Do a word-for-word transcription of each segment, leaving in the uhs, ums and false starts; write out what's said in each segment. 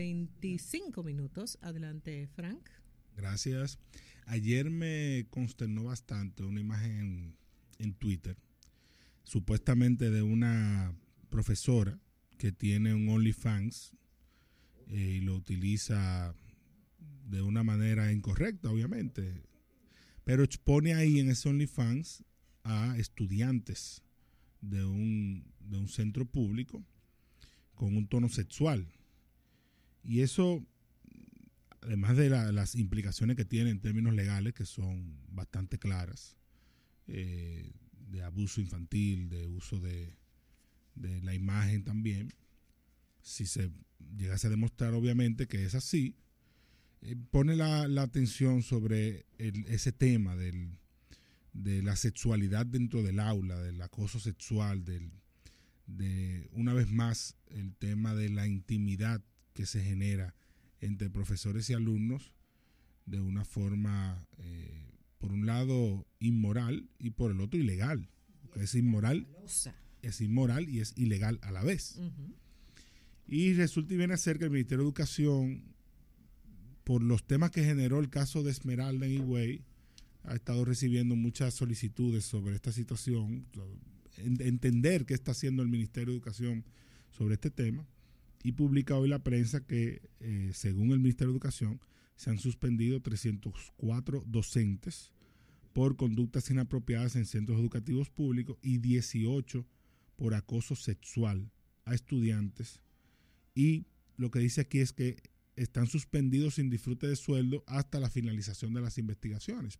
veinticinco minutos. Adelante, Frank. Gracias. Ayer me consternó bastante una imagen en, en Twitter, supuestamente de una profesora que tiene un OnlyFans eh, y lo utiliza de una manera incorrecta, obviamente, pero expone ahí en ese OnlyFans a estudiantes de un, de un centro público con un tono sexual. Y eso, además de la, las implicaciones que tiene en términos legales, que son bastante claras, eh, de abuso infantil, de uso de, de la imagen también, si se llegase a demostrar obviamente que es así, eh, pone la, la atención sobre el, ese tema del, de la sexualidad dentro del aula, del acoso sexual, del, de una vez más el tema de la intimidad que se genera entre profesores y alumnos de una forma, eh, por un lado, inmoral y por el otro, ilegal. Porque es inmoral, es inmoral y es ilegal a la vez. Uh-huh. Y resulta y viene a ser que el Ministerio de Educación, por los temas que generó el caso de Esmeralda en Higüey, ha estado recibiendo muchas solicitudes sobre esta situación, entender qué está haciendo el Ministerio de Educación sobre este tema, y publica hoy la prensa que, eh, según el Ministerio de Educación, se han suspendido trescientos cuatro docentes por conductas inapropiadas en centros educativos públicos y dieciocho por acoso sexual a estudiantes. Y lo que dice aquí es que están suspendidos sin disfrute de sueldo hasta la finalización de las investigaciones.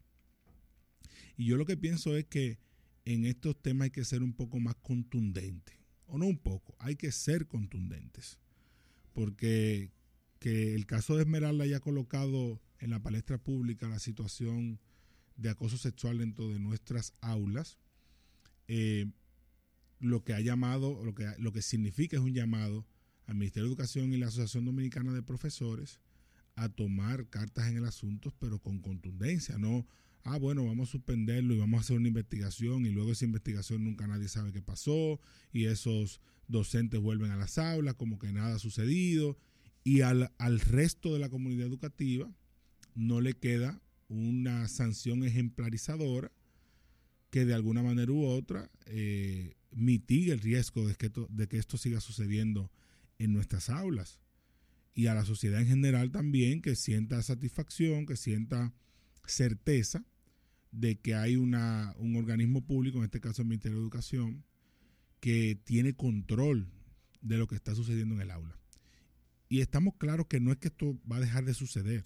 Y yo lo que pienso es que en estos temas hay que ser un poco más contundente, o no un poco, hay que ser contundentes, porque que el caso de Esmeralda haya colocado en la palestra pública la situación de acoso sexual dentro de nuestras aulas, eh, lo que ha llamado, lo que, lo que significa es un llamado al Ministerio de Educación y la Asociación Dominicana de Profesores a tomar cartas en el asunto, pero con contundencia, no, ah, bueno, vamos a suspenderlo y vamos a hacer una investigación y luego esa investigación nunca nadie sabe qué pasó y esos docentes vuelven a las aulas como que nada ha sucedido y al, al resto de la comunidad educativa no le queda una sanción ejemplarizadora que de alguna manera u otra eh, mitigue el riesgo de que, esto, de que esto siga sucediendo en nuestras aulas, y a la sociedad en general también que sienta satisfacción, que sienta certeza de que hay una, un organismo público, en este caso el Ministerio de Educación, que tiene control de lo que está sucediendo en el aula. Y estamos claros que no es que esto va a dejar de suceder.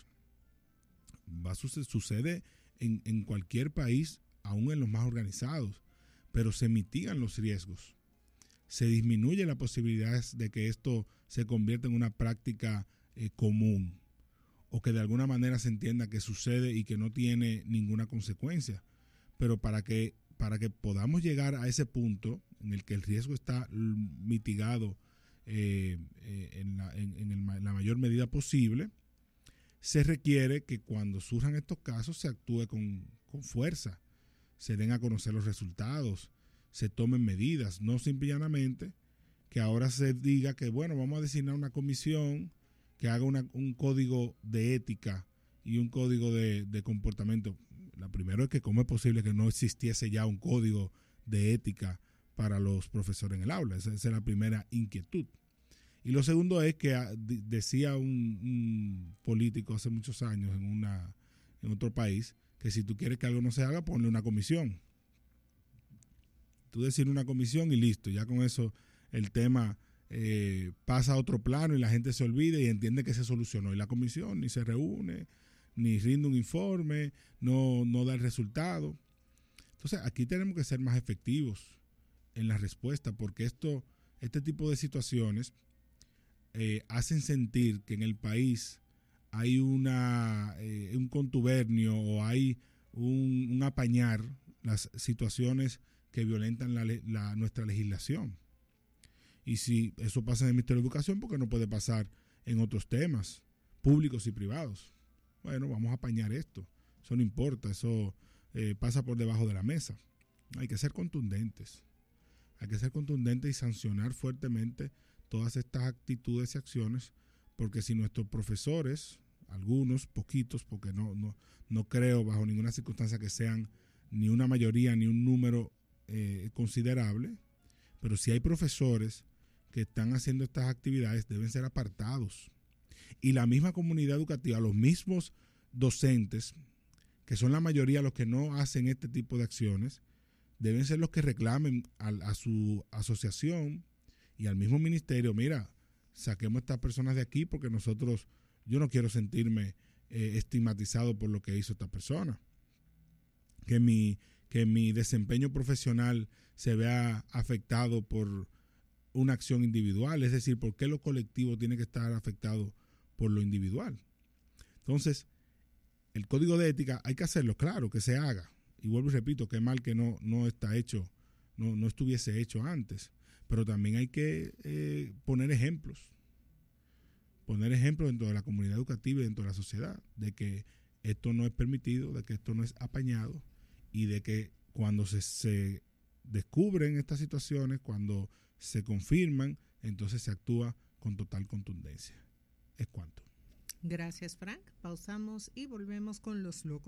Va a suceder, sucede en, en cualquier país, aún en los más organizados, pero se mitigan los riesgos. Se disminuye la posibilidad de que esto se convierta en una práctica eh, común, o que de alguna manera se entienda que sucede y que no tiene ninguna consecuencia. Pero para que, para que podamos llegar a ese punto en el que el riesgo está mitigado eh, eh, en, la, en, en el, la mayor medida posible, se requiere que cuando surjan estos casos se actúe con, con fuerza, se den a conocer los resultados, se tomen medidas, no simple y llanamente que ahora se diga que, bueno, vamos a designar una comisión que haga una, un código de ética y un código de, de comportamiento. La primera es que cómo es posible que no existiese ya un código de ética para los profesores en el aula. Esa, esa es la primera inquietud. Y lo segundo es que decía un, un político hace muchos años en, una, en otro país que si tú quieres que algo no se haga, ponle una comisión. Tú decir una comisión y listo, ya con eso el tema eh, pasa a otro plano y la gente se olvida y entiende que se solucionó. Y la comisión ni se reúne, ni rinde un informe, no, no da el resultado. Entonces aquí tenemos que ser más efectivos en la respuesta, porque esto, este tipo de situaciones eh, hacen sentir que en el país hay una eh, un contubernio o hay un, un apañar las situaciones que violentan la, la, nuestra legislación. Y si eso pasa en el Ministerio de Educación, ¿por qué no puede pasar en otros temas públicos y privados? Bueno, vamos a apañar esto. Eso no importa, eso eh, pasa por debajo de la mesa. Hay que ser contundentes. Hay que ser contundentes y sancionar fuertemente todas estas actitudes y acciones, porque si nuestros profesores, algunos, poquitos, porque no, no, no creo bajo ninguna circunstancia que sean ni una mayoría ni un número eh, considerable, pero si hay profesores que están haciendo estas actividades, deben ser apartados. Y la misma comunidad educativa, los mismos docentes, que son la mayoría los que no hacen este tipo de acciones, deben ser los que reclamen a, a su asociación y al mismo ministerio, mira, saquemos a estas personas de aquí porque nosotros, yo no quiero sentirme eh, estigmatizado por lo que hizo esta persona. Que mi, que mi desempeño profesional se vea afectado por una acción individual, es decir, ¿por qué lo colectivo tiene que estar afectado por lo individual? Entonces, el código de ética hay que hacerlo, claro, que se haga. Y vuelvo y repito, qué mal que no, no está hecho, no, no estuviese hecho antes. Pero también hay que eh, poner ejemplos, poner ejemplos dentro de la comunidad educativa y dentro de la sociedad, de que esto no es permitido, de que esto no es apañado y de que cuando se, se descubren estas situaciones, cuando se confirman, entonces se actúa con total contundencia. Es cuanto. Gracias, Frank. Pausamos y volvemos con los locos.